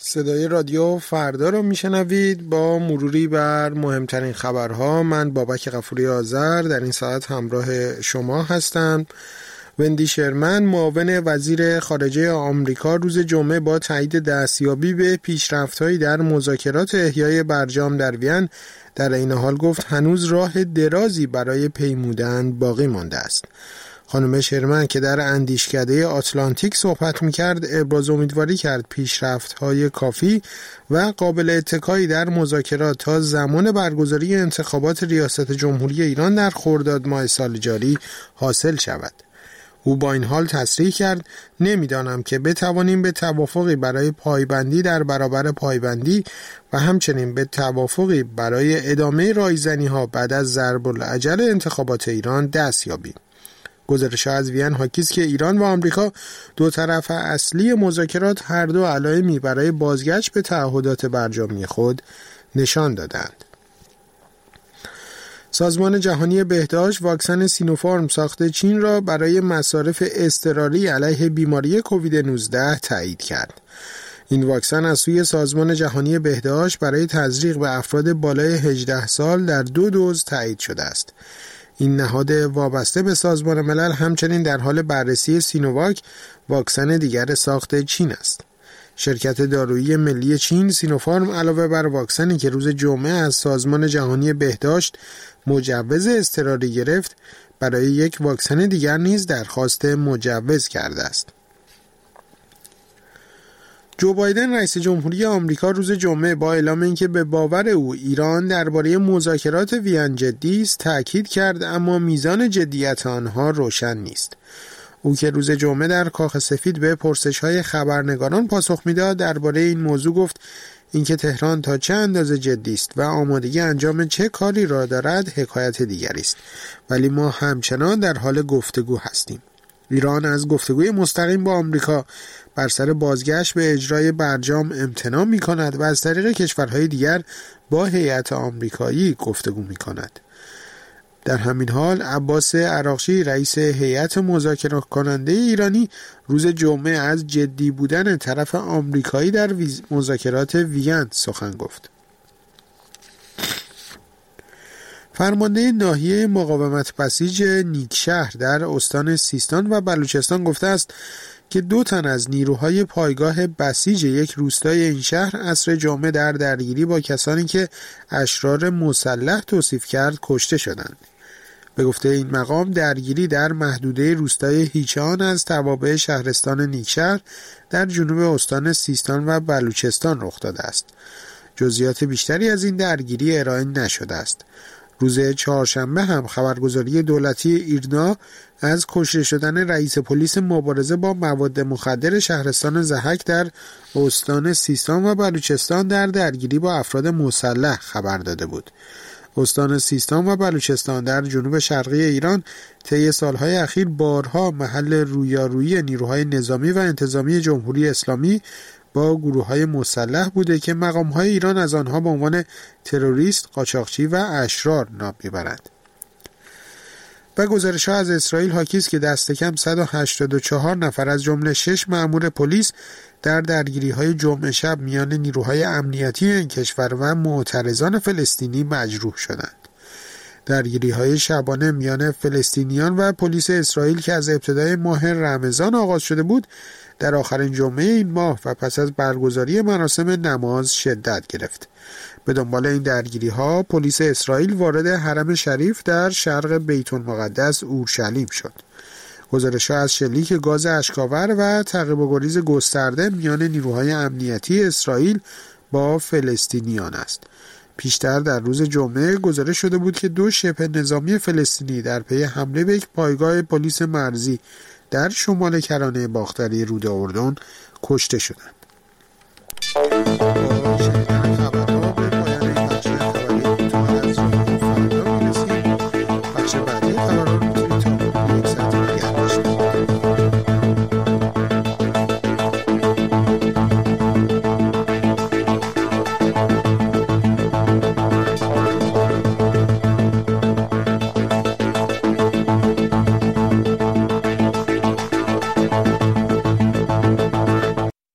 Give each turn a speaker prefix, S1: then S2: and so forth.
S1: صدای رادیو فردا رو میشنوید با مروری بر مهمترین خبرها. من بابک غفوری آذر در این ساعت همراه شما هستم. وندی شرمن معاون وزیر خارجه آمریکا روز جمعه با تایید دستیابی به پیشرفت‌هایی در مذاکرات احیای برجام در وین در این حال گفت هنوز راه درازی برای پیمودن باقی مانده است. خانم شرمن که در اندیشکده آتلانتیک صحبت می‌کرد ابراز امیدواری کرد پیشرفت‌های کافی و قابل اتکایی در مذاکرات تا زمان برگزاری انتخابات ریاست جمهوری ایران در خرداد ماه سال جاری حاصل شود. او با این حال تصریح کرد نمی‌دانم که بتوانیم به توافقی برای پایبندی در برابر پایبندی و همچنین به توافقی برای ادامه رایزنی‌ها بعد از ضرب الاجل انتخابات ایران دست یابیم. گزارش از وین حاکی است که ایران و آمریکا دو طرف اصلی مذاکرات هر دو علائمی برای بازگشت به تعهدات برجامی خود نشان دادند. سازمان جهانی بهداشت واکسن سینوفارم ساخت چین را برای مصارف اضطراری علیه بیماری کووید 19 تایید کرد. این واکسن از سوی سازمان جهانی بهداشت برای تزریق به افراد بالای 18 سال در 2 دوز تایید شده است. این نهاد وابسته به سازمان ملل همچنین در حال بررسی سینوواک واکسن دیگر ساخت چین است. شرکت دارویی ملی چین سینوفارم علاوه بر واکسنی که روز جمعه از سازمان جهانی بهداشت مجوز اضطراری گرفت، برای یک واکسن دیگر نیز درخواست مجوز کرده است. جو بایدن رئیس جمهوری آمریکا روز جمعه با اعلام اینکه به باور او ایران درباره مذاکرات وین جدی است تأکید کرد، اما میزان جدیت آنها روشن نیست. او که روز جمعه در کاخ سفید به پرسش‌های خبرنگاران پاسخ میداد درباره این موضوع گفت اینکه تهران تا چه اندازه جدی است و آمادگی انجام چه کاری را دارد حکایت دیگری است، ولی ما همچنان در حال گفتگو هستیم. ایران از گفتگوی مستقیم با آمریکا بر سر بازگشت به اجرای برجام امتناع می کند و از طریق کشورهای دیگر با هیئت آمریکایی گفتگو می کند. در همین حال عباس عراقچی رئیس هیئت مذاکره کننده ایرانی روز جمعه از جدی بودن طرف آمریکایی در مذاکرات وین سخن گفت. فرمانده ناحیه مقاومت بسیج نیکشهر در استان سیستان و بلوچستان گفته است که 2 تن از نیروهای پایگاه بسیج یک روستای این شهر عصر جمعه در درگیری با کسانی که اشرار مسلح توصیف کرد کشته شدند. به گفته این مقام درگیری در محدوده روستای هیچان از توابع شهرستان نیکشهر در جنوب استان سیستان و بلوچستان رخ داده است. جزئیات بیشتری از این درگیری ارائه نشده است. روز چهارشنبه هم خبرگزاری دولتی ایرنا از کشته شدن رئیس پلیس مبارزه با مواد مخدر شهرستان ضحک در استان سیستان و بلوچستان در درگیری با افراد مسلح خبر داده بود. استان سیستان و بلوچستان در جنوب شرقی ایران طی سالهای اخیر بارها محل رویارویی نیروهای نظامی و انتظامی جمهوری اسلامی با گروه‌های مسلح بوده که مقام‌های ایران از آنها به عنوان تروریست، قاچاقچی و اشرار نام می‌برند. و گزارش‌ها از اسرائیل حاکی است که دست کم 184 نفر از جمله 6 مأمور پلیس در درگیری‌های جمعه شب میان نیروهای امنیتی این کشور و معترضان فلسطینی مجروح شدند. درگیری‌های شبانه میان فلسطینیان و پلیس اسرائیل که از ابتدای ماه رمضان آغاز شده بود، در آخرین جمعه این ماه و پس از برگزاری مراسم نماز شدت گرفت. به دنبال این درگیری‌ها پلیس اسرائیل وارد حرم شریف در شرق بیت المقدس اورشلیم شد. گزارش‌ها از شلیک گاز اشک‌آور و تعقیب و گریز گسترده میان نیروهای امنیتی اسرائیل با فلسطینیان است. پیشتر در روز جمعه گزارش شده بود که 2 شبه نظامی فلسطینی در پی حمله به یک پایگاه پلیس مرزی در شمال کرانه باختری رود اردن کشته شدند.